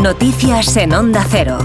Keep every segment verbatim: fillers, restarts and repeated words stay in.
Noticias en Onda Cero.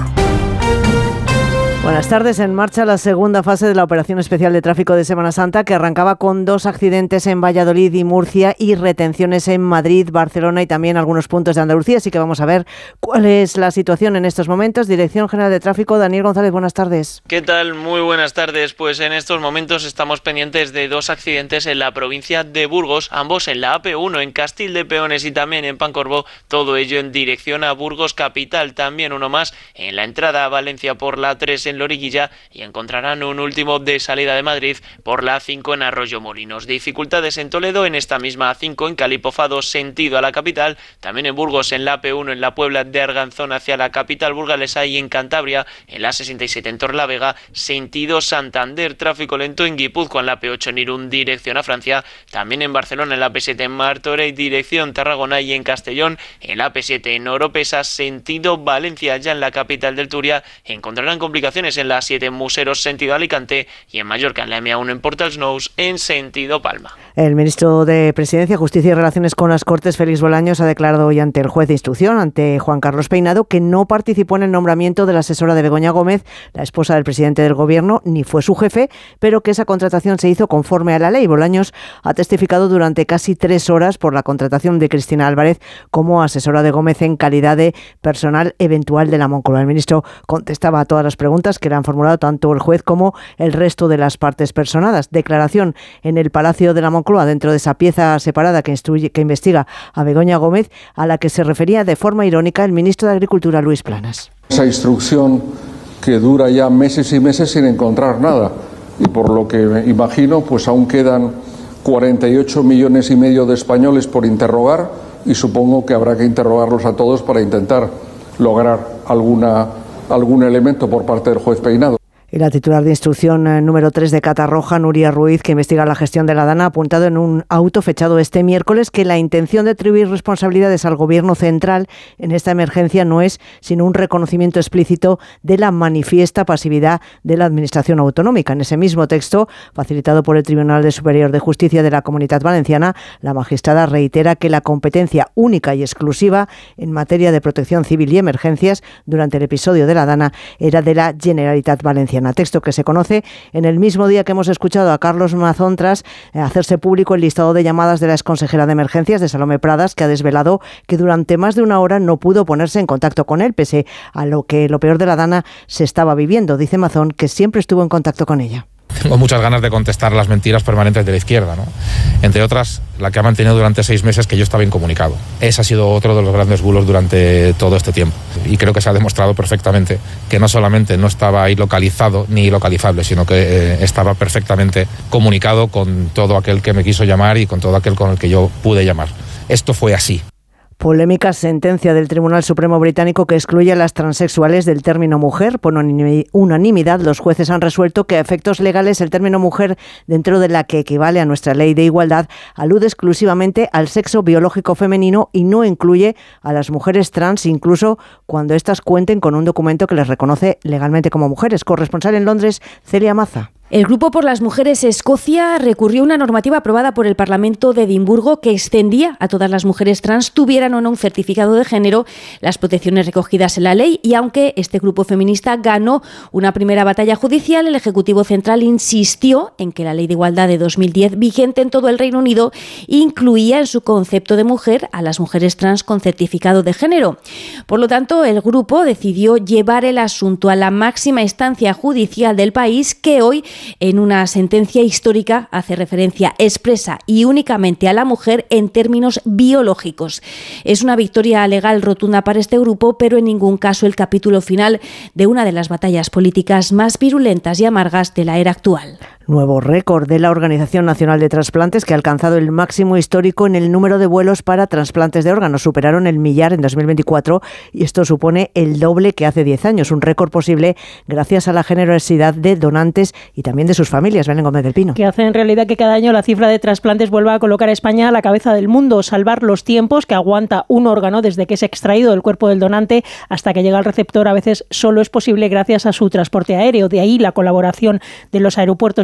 Buenas tardes. En marcha la segunda fase de la Operación Especial de Tráfico de Semana Santa, que arrancaba con dos accidentes en Valladolid y Murcia y retenciones en Madrid, Barcelona y también algunos puntos de Andalucía. Así que vamos a ver cuál es la situación en estos momentos. Dirección General de Tráfico, Daniel González, buenas tardes. ¿Qué tal? Muy buenas tardes. Pues en estos momentos estamos pendientes de dos accidentes en la provincia de Burgos, ambos en la A P uno, en Castil de Peones y también en Pancorbo, todo ello en dirección a Burgos capital. También uno más en la entrada a Valencia por la A tres en Loriguilla y encontrarán un último de salida de Madrid por la A cinco en Arroyo Molinos. Dificultades en Toledo, en esta misma A cinco en Calipofado sentido a la capital, también en Burgos en la A P uno en la Puebla de Arganzón hacia la capital burgalesa y en Cantabria en la A sesenta y siete en Torlavega sentido Santander. Tráfico lento en Guipúzcoa en la A P ocho en Irún dirección a Francia, también en Barcelona en la A P siete en Martorell dirección Tarragona y en Castellón en la A P siete en Oropesa sentido Valencia. Ya en la capital del Turia encontrarán complicaciones en la A siete en Museros sentido Alicante y en Mallorca en la M A uno en Portelsnous en sentido Palma. El ministro de Presidencia, Justicia y Relaciones con las Cortes, Félix Bolaños, ha declarado hoy ante el juez de instrucción, ante Juan Carlos Peinado, que no participó en el nombramiento de la asesora de Begoña Gómez, la esposa del presidente del Gobierno, ni fue su jefe, pero que esa contratación se hizo conforme a la ley. Bolaños ha testificado durante casi tres horas por la contratación de Cristina Álvarez como asesora de Gómez en calidad de personal eventual de la Moncloa. El ministro contestaba a todas las preguntas que le han formulado tanto el juez como el resto de las partes personadas. Declaración en el Palacio de la Moncloa dentro de esa pieza separada que, instruye, que investiga a Begoña Gómez, a la que se refería de forma irónica el ministro de Agricultura, Luis Planas. Esa instrucción que dura ya meses y meses sin encontrar nada, y por lo que imagino pues aún quedan cuarenta y ocho millones y medio de españoles por interrogar, y supongo que habrá que interrogarlos a todos para intentar lograr alguna, algún elemento por parte del juez Peinado. Y la titular de instrucción eh, número tres de Catarroja, Nuria Ruiz, que investiga la gestión de la DANA, ha apuntado en un auto fechado este miércoles que la intención de atribuir responsabilidades al Gobierno central en esta emergencia no es sino un reconocimiento explícito de la manifiesta pasividad de la Administración autonómica. En ese mismo texto, facilitado por el Tribunal Superior de Justicia de la Comunitat Valenciana, la magistrada reitera que la competencia única y exclusiva en materia de protección civil y emergencias durante el episodio de la DANA era de la Generalitat Valenciana. Texto que se conoce en el mismo día que hemos escuchado a Carlos Mazón tras hacerse público el listado de llamadas de la exconsejera de Emergencias, de Salomé Pradas, que ha desvelado que durante más de una hora no pudo ponerse en contacto con él, pese a lo que lo peor de la DANA se estaba viviendo. Dice Mazón que siempre estuvo en contacto con ella. Tengo muchas ganas de contestar las mentiras permanentes de la izquierda, ¿no? Entre otras, la que ha mantenido durante seis meses que yo estaba incomunicado. Ese ha sido otro de los grandes bulos durante todo este tiempo. Y creo que se ha demostrado perfectamente que no solamente no estaba ahí localizado ni localizable, sino que eh, estaba perfectamente comunicado con todo aquel que me quiso llamar y con todo aquel con el que yo pude llamar. Esto fue así. Polémica sentencia del Tribunal Supremo británico que excluye a las transexuales del término mujer. Por unanimidad, los jueces han resuelto que a efectos legales el término mujer, dentro de la que equivale a nuestra ley de igualdad, alude exclusivamente al sexo biológico femenino y no incluye a las mujeres trans, incluso cuando éstas cuenten con un documento que les reconoce legalmente como mujeres. Corresponsal en Londres, Celia Maza. El Grupo por las Mujeres Escocia recurrió a una normativa aprobada por el Parlamento de Edimburgo que extendía a todas las mujeres trans, tuvieran o no un certificado de género, las protecciones recogidas en la ley. Y aunque este grupo feminista ganó una primera batalla judicial, el Ejecutivo Central insistió en que la Ley de Igualdad de dos mil diez, vigente en todo el Reino Unido, incluía en su concepto de mujer a las mujeres trans con certificado de género. Por lo tanto, el grupo decidió llevar el asunto a la máxima instancia judicial del país, que hoy, en una sentencia histórica, hace referencia expresa y únicamente a la mujer en términos biológicos. Es una victoria legal rotunda para este grupo, pero en ningún caso el capítulo final de una de las batallas políticas más virulentas y amargas de la era actual. Nuevo récord de la Organización Nacional de Trasplantes, que ha alcanzado el máximo histórico en el número de vuelos para trasplantes de órganos. Superaron el millar en dos mil veinticuatro y esto supone el doble que hace diez años. Un récord posible gracias a la generosidad de donantes y también de sus familias. Belén Gómez del Pino. Que hace en realidad que cada año la cifra de trasplantes vuelva a colocar a España a la cabeza del mundo. Salvar los tiempos que aguanta un órgano desde que es extraído del cuerpo del donante hasta que llega al receptor a veces solo es posible gracias a su transporte aéreo. De ahí la colaboración de los aeropuertos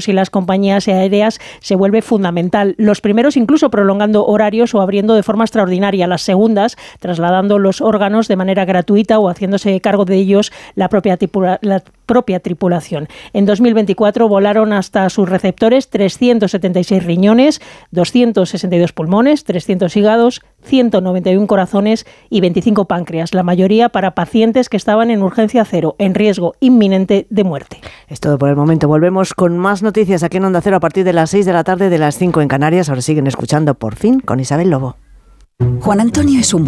y las compañías aéreas se vuelve fundamental. Los primeros incluso prolongando horarios o abriendo de forma extraordinaria. Las segundas trasladando los órganos de manera gratuita o haciéndose cargo de ellos la propia, tripula, la propia tripulación. En dos mil veinticuatro volaron hasta sus receptores trescientos setenta y seis riñones, doscientos sesenta y dos pulmones, trescientos hígados, ciento noventa y uno corazones y veinticinco páncreas, la mayoría para pacientes que estaban en urgencia cero, en riesgo inminente de muerte. Es todo por el momento. Volvemos con más noticias aquí en Onda Cero a partir de las seis de la tarde, de las cinco en Canarias. Ahora siguen escuchando Por Fin con Isabel Lobo. Juan Antonio es un